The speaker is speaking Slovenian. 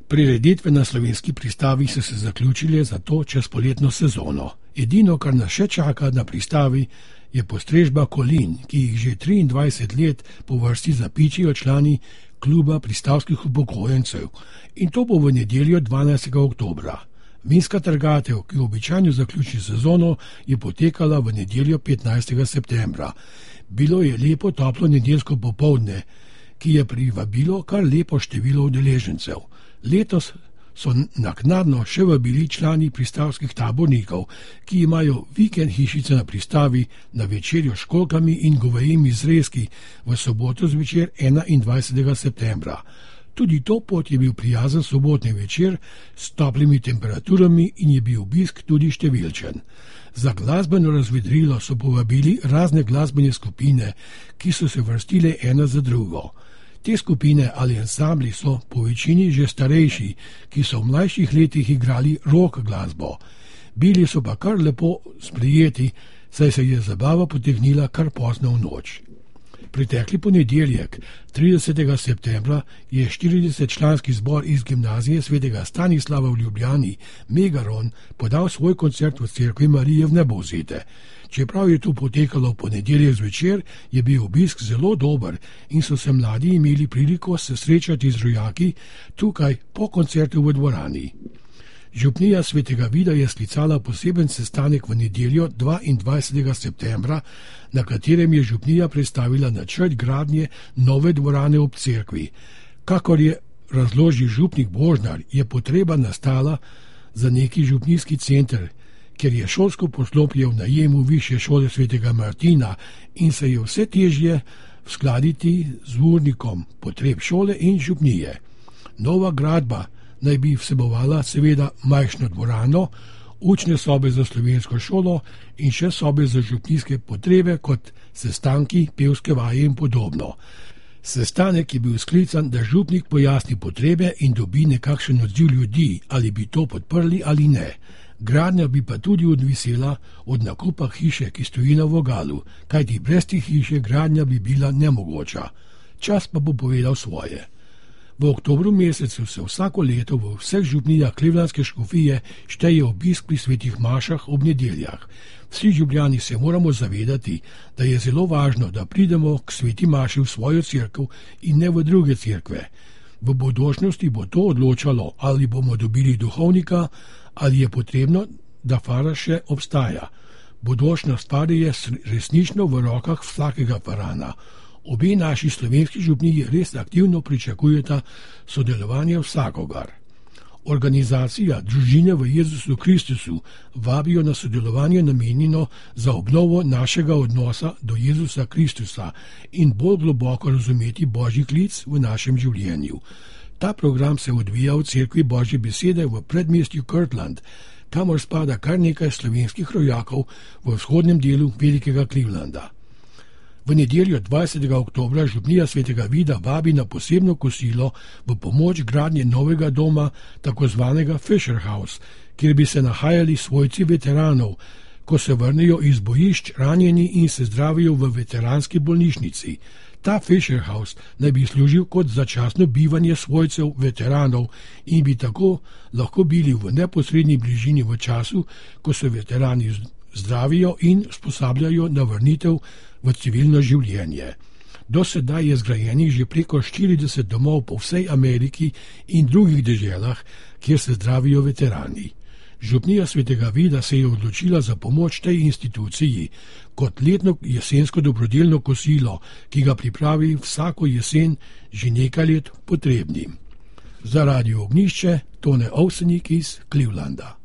Prireditve na slovenski pristavi so se zaključile za to čez poletno sezono. Edino, kar nas še čaka na pristavi, je postrežba kolin, ki jih že 23 let po vrsti zapičijo člani kluba pristavskih upokojencev, in to bo v nedeljo 12. oktobra. Vinska trgatev, ki običajno zaključi sezono, je potekala v nedeljo 15. septembra. Bilo je lepo toplo nedeljsko popoldne, ki je privabilo kar lepo število udeležencev. Letos so naknadno še vabili člani pristavskih tabornikov, ki imajo vikend hišice na pristavi, na večerjo s školjkami in govejimi zrezki v soboto zvečer 21. septembra. Tudi to pot je bil prijazen sobotni večer s toplimi temperaturami in je bil obisk tudi številčen. Za glasbeno razvedrilo so povabili razne glasbene skupine, ki so se vrstile ena za drugo. Te skupine ali ansambli so po večini že starejši, ki so v mlajših letih igrali rock glasbo. Bili so pa kar lepo sprejeti, saj se je zabava potegnila kar pozno v noč. Pretekli ponedeljek, 30. septembra, je 40-članski zbor iz gimnazije svetega Stanislava v Ljubljani, Megaron, podal svoj koncert v cerkvi Marije Vnebovzete. Čeprav je to potekalo v ponedeljek zvečer, je bil obisk zelo dober in so se mladi imeli priliko se srečati z rojaki tukaj po koncertu v dvorani. Župnija svetega Vida je sklicala poseben sestanek v nedeljo 22. septembra, na katerem je župnija predstavila načrt gradnje nove dvorane ob cerkvi. Kakor je razložil župnik Božnar, je potreba nastala za neki župnijski center, ker je šolsko poslopje v najemu Višje šole svetega Martina in se je vse težje skladiti z urnikom potreb šole in župnije. Nova gradba naj bi vsebovala seveda majhno dvorano, učne sobe za slovensko šolo in še sobe za župnijske potrebe kot sestanki, pevske vaje in podobno. Sestanek je bil sklican, da župnik pojasni potrebe in dobi nekakšen odziv ljudi, ali bi to podprli ali ne. Gradnja bi pa tudi odvisela od nakupa hiše, ki stoji na vogalu, kajti brez te hiše gradnja bi bila nemogoča. Čas pa bo povedal svoje. V oktobru mesecu se vsako leto v vseh župnijah Clevelandske škofije šteje obisk pri svetih mašah ob nedeljah. Vsi Ljubljani se moramo zavedati, da je zelo važno, da pridemo k sveti maši v svojo cerkev in ne v druge cerkve. V bodočnosti bo to odločalo, ali bomo dobili duhovnika, ali je potrebno, da fara še obstaja. Bodočnost fare je resnično v rokah vsakega farana. Obe naši slovenski župniji res aktivno pričakujeta sodelovanje vsakogar. Organizacija Družine v Jezusu Kristusu vabijo na sodelovanje namenjeno za obnovo našega odnosa do Jezusa Kristusa in bolj globoko razumeti Božji klic v našem življenju. Ta program se odvija v cerkvi Božje besede v predmestju Kirtland, kamor spada kar nekaj slovenskih rojakov v vzhodnem delu velikega Clevelanda. V nedeljo 20. oktobra župnija svetega Vida vabi na posebno kosilo v pomoč gradnje novega doma, tako zvanega Fisher House, kjer bi se nahajali svojci veteranov, ko se vrnejo iz bojišč ranjeni in se zdravijo v veteranski bolnišnici. Ta Fisher House naj bi služil kot začasno bivanje svojcev veteranov in bi tako lahko bili v neposrednji bližini v času, ko se veterani zdravijo in sposabljajo na vrnitev v civilno življenje. Do sedaj je zgrajenih že preko 40 domov po vsej Ameriki in drugih deželah, kjer se zdravijo veterani. Župnija svetega Vida se je odločila za pomoč tej instituciji kot letno jesensko dobrodelno kosilo, ki ga pripravi vsako jesen že nekaj let potrebnim. Za Radio Ognjišče Tone Ovsenik iz Clevelanda.